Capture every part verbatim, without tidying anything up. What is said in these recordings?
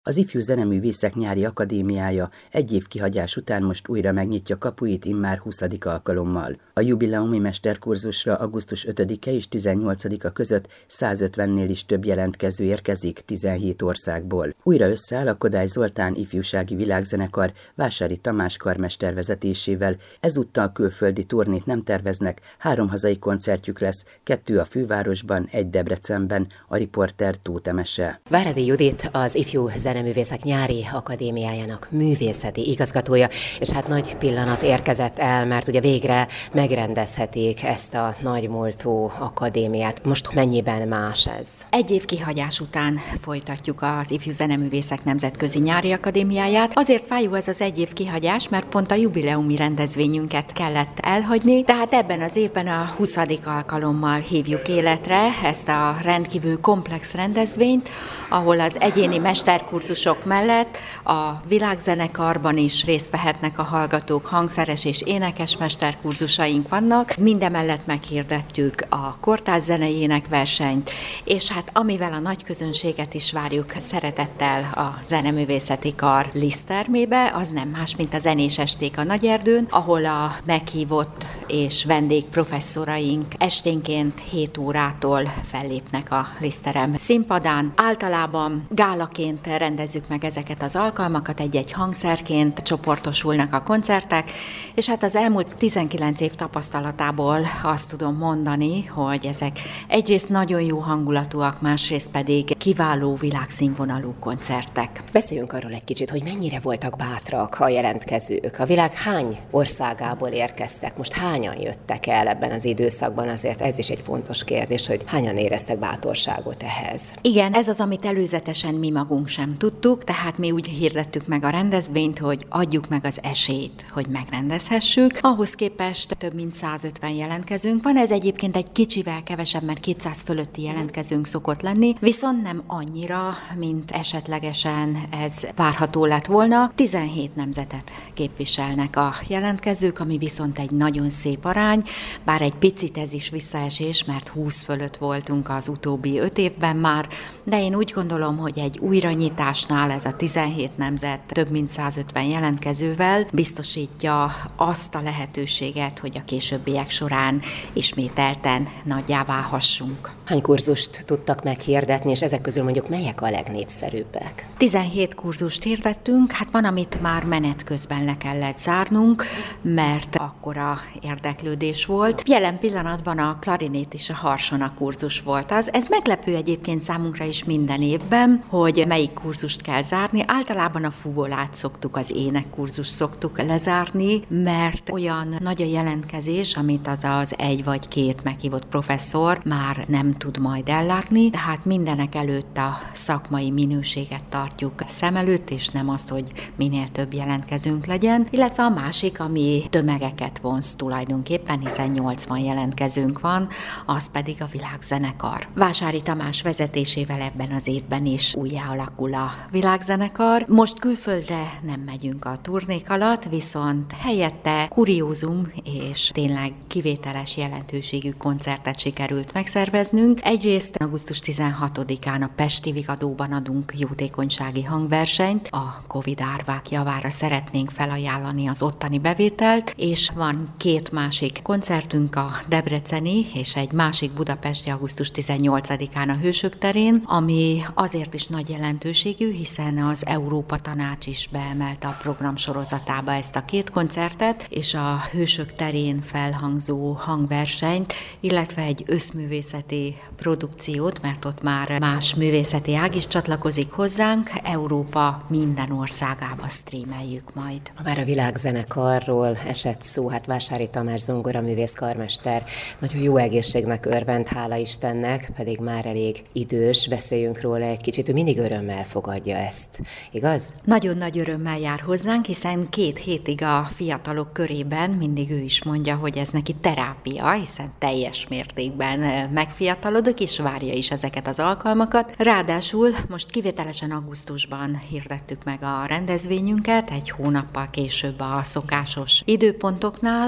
Az Ifjú Zeneművészek Nyári Akadémiája egy év kihagyás után most újra megnyitja kapuit immár huszadik alkalommal. A jubileumi mesterkurzusra augusztus ötödike és tizennyolcadika között százötvennél is több jelentkező érkezik tizenhét országból. Újra összeáll a Kodály Zoltán ifjúsági világzenekar Vásári Tamás karmester vezetésével, ezúttal külföldi turnét nem terveznek, három hazai koncertjük lesz, kettő a fővárosban, egy Debrecenben, a riporter Tóth Emese. Váradi Judit, az Ifjú Zeneművészek Nyári Akadémiájának művészeti igazgatója, és hát nagy pillanat érkezett el, mert ugye végre megrendezhetik ezt a nagymúltú akadémiát. Most mennyiben más ez? Egy év kihagyás után folytatjuk az Ifjú Zeneművészek Nemzetközi Nyári Akadémiáját. Azért fájó ez az egy év kihagyás, mert pont a jubileumi rendezvényünket kellett elhagyni, tehát ebben az évben a huszadik alkalommal hívjuk életre ezt a rendkívül komplex rendezvényt, ahol az egyéni mesterkurzusok mellett a világzenekarban is részt vehetnek a hallgatók, hangszeres és énekes mesterkurzusaink vannak. Mindemellett meghirdettük a kortárs zenei énekversenyt, és hát amivel a nagy közönséget is várjuk szeretettel a Zeneművészeti Kar Liszttermébe, az nem más, mint a zenés esték a Nagyerdőn, ahol a meghívott és vendég professzoraink esténként hét órától fellépnek a Lisztterem színpadán. Általában gálaként rendezzük meg ezeket az alkalmakat, egy-egy hangszerként csoportosulnak a koncertek, és hát az elmúlt tizenkilenc év tapasztalatából azt tudom mondani, hogy ezek egyrészt nagyon jó hangulatúak, másrészt pedig kiváló világszínvonalú koncertek. Beszéljünk arról egy kicsit, hogy mennyire voltak bátrak a jelentkezők. A világ hány országából érkeztek? Most hányan jöttek el ebben az időszakban? Azért ez is egy fontos kérdés, hogy hányan éreztek bátorságot ehhez. Igen, ez az, amit előzetesen mi magunk sem tudtuk, tehát mi úgy hirdettük meg a rendezvényt, hogy adjuk meg az esélyt, hogy megrendezhessük. Ahhoz képest több mint százötven jelentkezőnk van, ez egyébként egy kicsivel kevesebb, mert kétszáz fölötti jelentkezőnk szokott lenni, viszont nem annyira, mint esetlegesen ez várható lett volna. tizenhét nemzetet képviselnek a jelentkezők, ami viszont egy nagyon szép arány, bár egy picit ez is visszaesés, mert húsz fölött voltunk az utóbbi öt évben már, de én úgy gondolom, hogy egy újranyitásnál ez a tizenhét nemzet több mint százötven jelentkezővel biztosítja azt a lehetőséget, hogy a későbbiek során ismételten nagyjá válhassunk. Hány kurzust tudtak meghirdetni, és ezek közül mondjuk melyek a legnépszerűbbek? tizenhét kurzust hirdettünk, hát van, amit már menet közben le kellett zárnunk, mert akkora érdeklődés volt. Jelen pillanatban a klarinét és a harsona kurzus volt az. Ez meglepő egyébként számunkra is minden évben, hogy melyik kurzust kell zárni. Általában a fuvolát szoktuk, az énekkurzust szoktuk lezárni, mert olyan nagy a jelentkezés, amit az az egy vagy két meghívott professzor már nem tud majd ellátni, tehát mindenek előtt a szakmai minőséget tartjuk szem előtt, és nem azt, hogy minél több jelentkezőnk legyen, illetve a másik, ami tömegeket vonz tulajdonképpen, hiszen nyolcvan jelentkezőnk van, az pedig a világzenekar. Vásári Tamás vezetésével ebben az évben is újjá alakul a világzenekar. Most külföldre nem megyünk a turnék alatt, viszont helyette kuriózum és tényleg kivételes jelentőségű koncertet sikerült megszerveznünk. Egyrészt augusztus tizenhatodikán a Pesti Vigadóban adunk jótékonysági hangversenyt, a Covid árvák javára szeretnénk felajánlani az ottani bevételt, és van két másik koncertünk, a debreceni és egy másik budapesti augusztus tizennyolcadikán a Hősök terén, ami azért is nagy jelentőségű, hiszen az Európa Tanács is beemelte a program sorozatába ezt a két koncertet, és a Hősök terén felhangzó hangversenyt, illetve egy összművészeti produkciót, mert ott már más művészeti ág is csatlakozik hozzánk, Európa minden országába streameljük majd. Már a világzenekarról esett szó, hát Vásári Tamás zongoraművész karmester nagyon jó egészségnek örvend, hála Istennek, pedig már elég idős, beszéljünk róla egy kicsit, ő mindig örömmel fogadja ezt, igaz? Nagyon nagy örömmel jár hozzánk, hiszen két hétig a fiatalok körében mindig ő is mondja, hogy ez neki terápia, hiszen teljes mértékben megfiatalodik, és várja is ezeket az alkalmakat. Ráadásul most kivételesen augusztusban hirdettük meg a rendezvényünket, egy hónappal később a szokásos időpontoknál, ez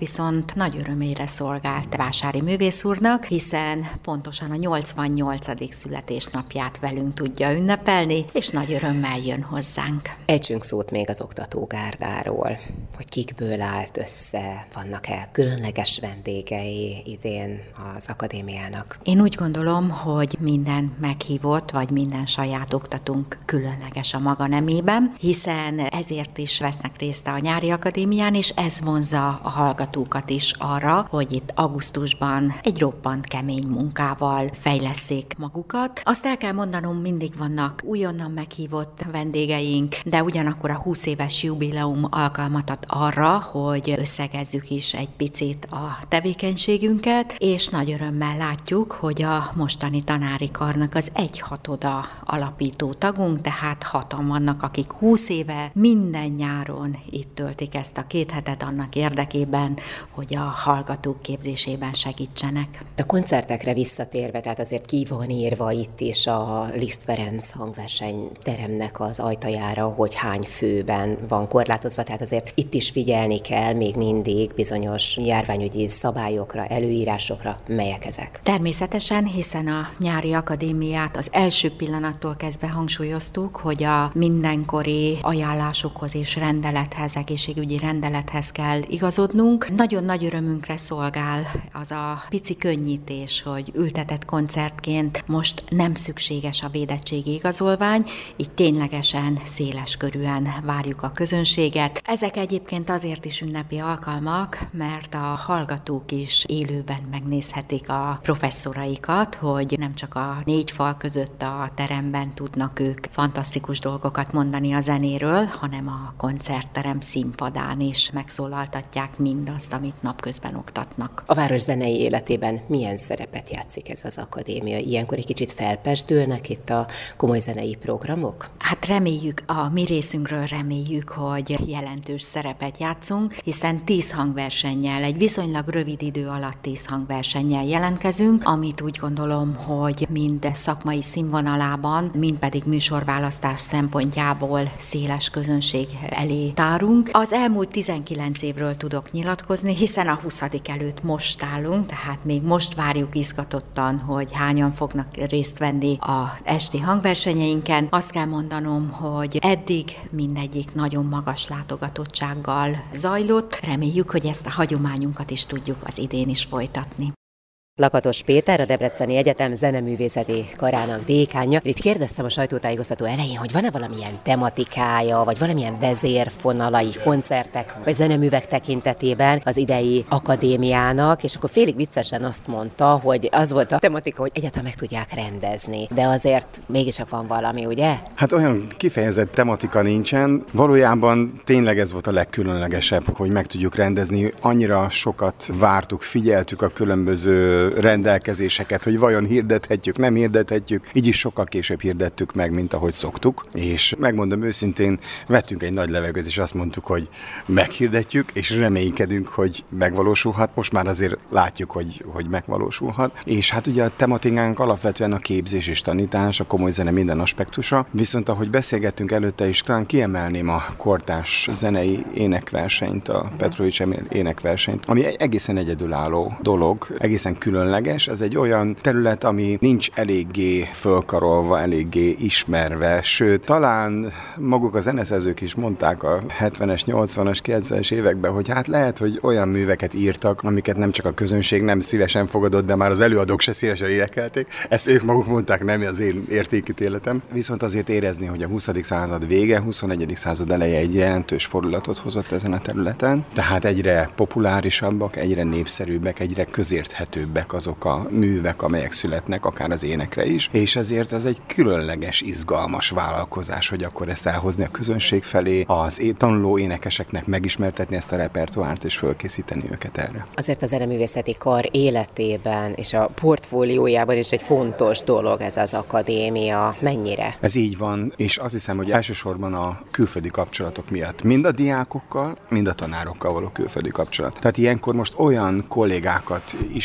viszont nagy örömére szolgált Vásári művész úrnak, hiszen pontosan a nyolcvannyolcadik születésnapját velünk tudja ünnepelni, és nagy örömmel jön hozzánk. Ejtsünk szót még az oktatógárdáról, hogy kikből állt össze, vannak-e különleges vendégei idén az akadémiának? Én úgy gondolom, hogy minden meghívott, vagy minden saját oktatónk különleges a maga nemében, hiszen ezért is vesznek részt a nyári akadémián, és ez vonzza a hallgatókat is arra, hogy itt augusztusban egy roppant kemény munkával fejlesszék magukat. Azt el kell mondanom, mindig vannak újonnan meghívott vendégeink, de ugyanakkor a húsz éves jubileum alkalmat ad arra, hogy összegezzük is egy picit a tevékenységünket, és nagy örömmel látjuk, hogy a mostani tanári karnak az egyhatoda alapító tagunk, tehát hatan vannak, akik húsz éve minden nyáron itt töltik ezt a két hetet annak érdekében, hogy a hallgatók képzésében segítsenek. A koncertekre visszatérve, tehát azért ki van írva itt is a Liszt Ferenc hangversenyteremnek az ajtajára, hogy hány főben van korlátozva, tehát azért itt is figyelni kell még mindig bizonyos járványügyi szabályokra, előírásokra. Melyek ezek? Természetesen, hiszen a nyári akadémiát az első pillanattól kezdve hangsúlyoztuk, hogy a mindenkori ajánlásokhoz és rendelethez, egészségügyi rendelethez kell igazodnunk. Nagyon nagy örömünkre szolgál az a pici könnyítés, hogy ültetett koncertként most nem szükséges a védettségi igazolvány, így ténylegesen széles körűen várjuk a közönséget. Ezek egyébként azért is ünnepi alkalmak, mert a hallgatók is élőben megnézhetik a professzoraikat, hogy nem csak a négy fal között a teremben tudnak ők fantasztikus dolgokat mondani a zenéről, hanem a koncertterem színpadán is megszólaltatják mindazt, amit napközben oktatnak. A város zenei életében milyen szerepet játszik ez az akadémia? Ilyenkor egy kicsit felpesdülnek itt a komoly zenei programok? Hát reméljük, a mi részünkről reméljük, hogy jelentős szerepet játszunk, hiszen tíz hangversennyel, egy viszonylag rövid idő alatt tíz hangversennyel jelentkezünk, amit úgy gondolom, hogy mind szakmai színvonalában, mind pedig műsorválasztás szempontjából széles közönség elé tárunk. Az elmúlt tizenkilenc évről tudok nyilatkozni, hiszen a huszadik előtt most állunk, tehát még most várjuk izgatottan, hogy hányan fognak részt venni az esti hangversenyeinken. Azt kell mondanom, hogy eddig mindegyik nagyon magas látogatottsággal zajlott. Reméljük, hogy ezt a hagyományunkat is tudjuk az idén is folytatni. Lakatos Péter, a Debreceni Egyetem zeneművészeti karának dékánja. Itt kérdeztem a sajtótájékoztató elején, hogy van-e valamilyen tematikája, vagy valamilyen vezérfonalai koncertek, vagy zeneművek tekintetében az idei akadémiának, és akkor félig viccesen azt mondta, hogy az volt a tematika, hogy egyáltalán meg tudják rendezni. De azért mégiscsak van valami, ugye? Hát olyan kifejezett tematika nincsen. Valójában tényleg ez volt a legkülönlegesebb, hogy meg tudjuk rendezni. Annyira sokat vártuk, figyeltük a különböző rendelkezéseket, hogy vajon hirdethetjük, nem hirdethetjük. Így is sokkal később hirdettük meg, mint ahogy szoktuk. És megmondom őszintén, vettünk egy nagy levegőt, és azt mondtuk, hogy meghirdetjük, és reménykedünk, hogy megvalósulhat. Most már azért látjuk, hogy, hogy megvalósulhat. És hát ugye a tematikánk alapvetően a képzés és tanítás, a komoly zene minden aspektusa. Viszont ahogy beszélgettünk előtte is, talán kiemelném a kortárs zenei énekversenyt, a Petrovics énekversenyt, ami egy egészen egyedülálló dolog, egészen különleges. Ez egy olyan terület, ami nincs eléggé fölkarolva, eléggé ismerve, sőt, talán maguk a zeneszerzők is mondták a hetvenes, nyolcvanas, kilencvenes években, hogy hát lehet, hogy olyan műveket írtak, amiket nem csak a közönség nem szívesen fogadott, de már az előadók se szívesen énekelték. Ezt ők maguk mondták, nem az én értékítéletem. Viszont azért érezni, hogy a huszadik század vége, huszonegyedik század eleje egy jelentős fordulatot hozott ezen a területen. Tehát egyre populárisabbak, egyre népszerűbbek, egyre közérthetőbbek azok a művek, amelyek születnek, akár az énekre is, és ezért ez egy különleges, izgalmas vállalkozás, hogy akkor ezt elhozni a közönség felé, az tanuló énekeseknek megismertetni ezt a repertoárt, és fölkészíteni őket erre. Azért a zeneművészeti kar életében és a portfóliójában is egy fontos dolog ez az akadémia. Mennyire? Ez így van, és azt hiszem, hogy elsősorban a külföldi kapcsolatok miatt. Mind a diákokkal, mind a tanárokkal való külföldi kapcsolat. Tehát ilyenkor most olyan kollégákat ismerünk meg,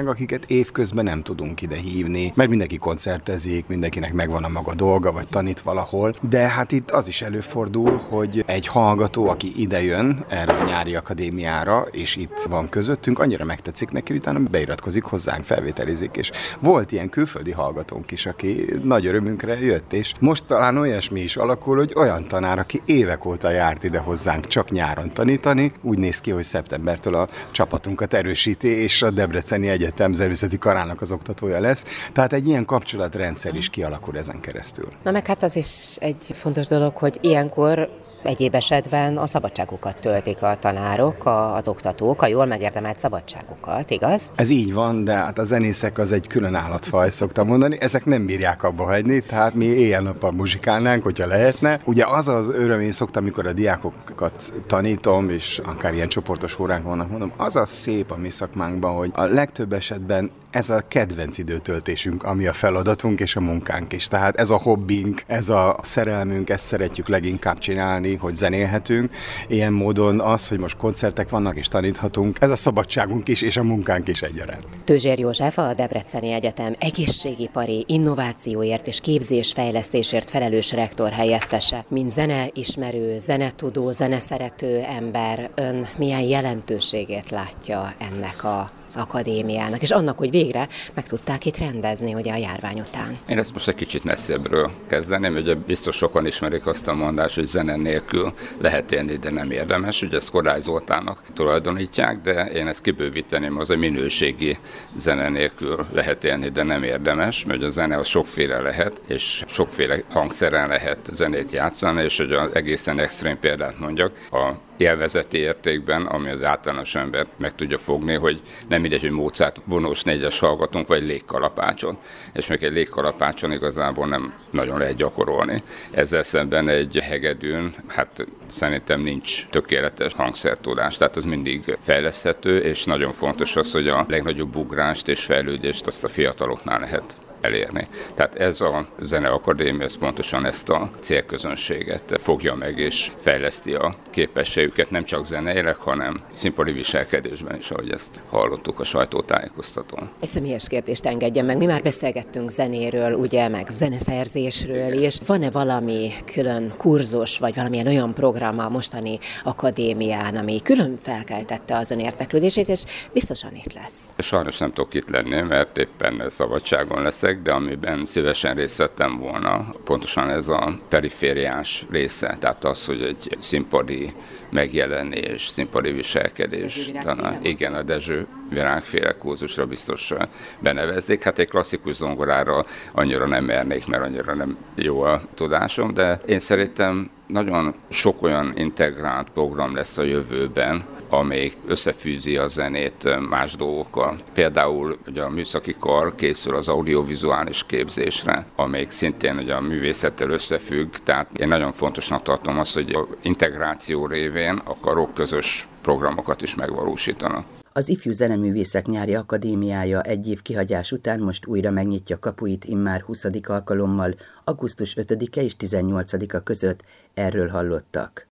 meg, akiket évközben nem tudunk ide hívni, mert mindenki koncertezik, mindenkinek megvan a maga dolga, vagy tanít valahol, de hát itt az is előfordul, hogy egy hallgató, aki idejön erre a nyári akadémiára, és itt van közöttünk, annyira megtetszik neki, utána beiratkozik hozzánk, felvételizik, és volt ilyen külföldi hallgatónk is, aki nagy örömünkre jött, és most talán olyasmi is alakul, hogy olyan tanár, aki évek óta járt ide hozzánk csak nyáron tanítani, úgy néz ki, hogy szeptembertől a csapatunkat erősíti, és a Debreceni Egyetem Zervészeti Karának az oktatója lesz. Tehát egy ilyen kapcsolatrendszer is kialakul ezen keresztül. Na meg hát az is egy fontos dolog, hogy ilyenkor egyéb esetben a szabadságukat töltik a tanárok, a, az oktatók, a jól megérdemelt szabadságukat, igaz? Ez így van, de hát a zenészek az egy külön állatfaj, szoktam mondani. Ezek nem bírják abba hagyni, tehát mi éjjel-nappal muzsikálnánk, hogyha lehetne. Ugye az az öröm, én szoktam, amikor a diákokat tanítom, és akár ilyen csoportos óránk vannak, mondom, az a szép a mi szakmánkban, hogy a legtöbb esetben ez a kedvenc időtöltésünk, ami a feladatunk és a munkánk is. Tehát ez a hobbink, ez a szerelmünk, ezt szeretjük leginkább csinálni, hogy zenélhetünk. Ilyen módon az, hogy most koncertek vannak és taníthatunk, ez a szabadságunk is és a munkánk is egyaránt. Tőzsér József, a Debreceni Egyetem egészségipari innovációért és képzésfejlesztésért felelős rektor helyettese. Mint zeneismerő, zenetudó, zeneszerető ember, ön milyen jelentőségét látja ennek a az akadémiának, és annak, hogy végre meg tudták itt rendezni ugye a járvány után. Én ezt most egy kicsit messzebbről kezdeném, ugye biztos sokan ismerik azt a mondást, hogy zene nélkül lehet élni, de nem érdemes, ugye ezt Kodály Zoltánnak tulajdonítják, de én ezt kibővíteném, az a minőségi zene nélkül lehet élni, de nem érdemes, mert a zene az sokféle lehet, és sokféle hangszeren lehet zenét játszani, és hogy az egészen extrém példát mondjak, a élvezeti értékben, ami az általános ember meg tudja fogni, hogy nem mindegy, hogy Mozart vonós négyes hallgatunk, vagy légkalapácson. És még egy légkalapácson igazából nem nagyon lehet gyakorolni. Ezzel szemben egy hegedűn, hát szerintem nincs tökéletes hangszertudás, tehát az mindig fejleszthető, és nagyon fontos az, hogy a legnagyobb ugrást és fejlődést azt a fiataloknál lehet elérni. Tehát ez a Zeneakadémia ez pontosan ezt a célközönséget fogja meg, és fejleszti a képességüket nem csak zeneileg, hanem színpadi viselkedésben is, ahogy ezt hallottuk a sajtótájékoztatón. Egy személyes kérdést engedjen meg. Mi már beszélgettünk zenéről, ugye, meg zeneszerzésről is. Van-e valami külön kurzus, vagy valamilyen olyan program a mostani akadémián, ami külön felkeltette az ön érdeklődését, és biztosan itt lesz? Sajnos nem tudok itt lenni, mert éppen szabadságon leszek, de amiben szívesen részt vettem volna, pontosan ez a perifériás része, tehát az, hogy egy színpadi megjelenés, színpadi viselkedés. Talán, igen, a Dezső Virágféle kurzusra biztos beneveznék. Hát egy klasszikus zongorára annyira nem mernék, mert annyira nem jó a tudásom, de én szerintem nagyon sok olyan integrált program lesz a jövőben, amelyik összefűzi a zenét más dolgokkal. Például ugye a műszaki kar készül az audiovizuális képzésre, amelyik szintén ugye a művészettel összefügg, tehát én nagyon fontosnak tartom azt, hogy a integráció révén a karok közös programokat is megvalósítanak. Az Ifjú Zeneművészek Nyári Akadémiája egy év kihagyás után most újra megnyitja kapuit immár huszadik alkalommal, augusztus ötödike és tizennyolcadika között, erről hallottak.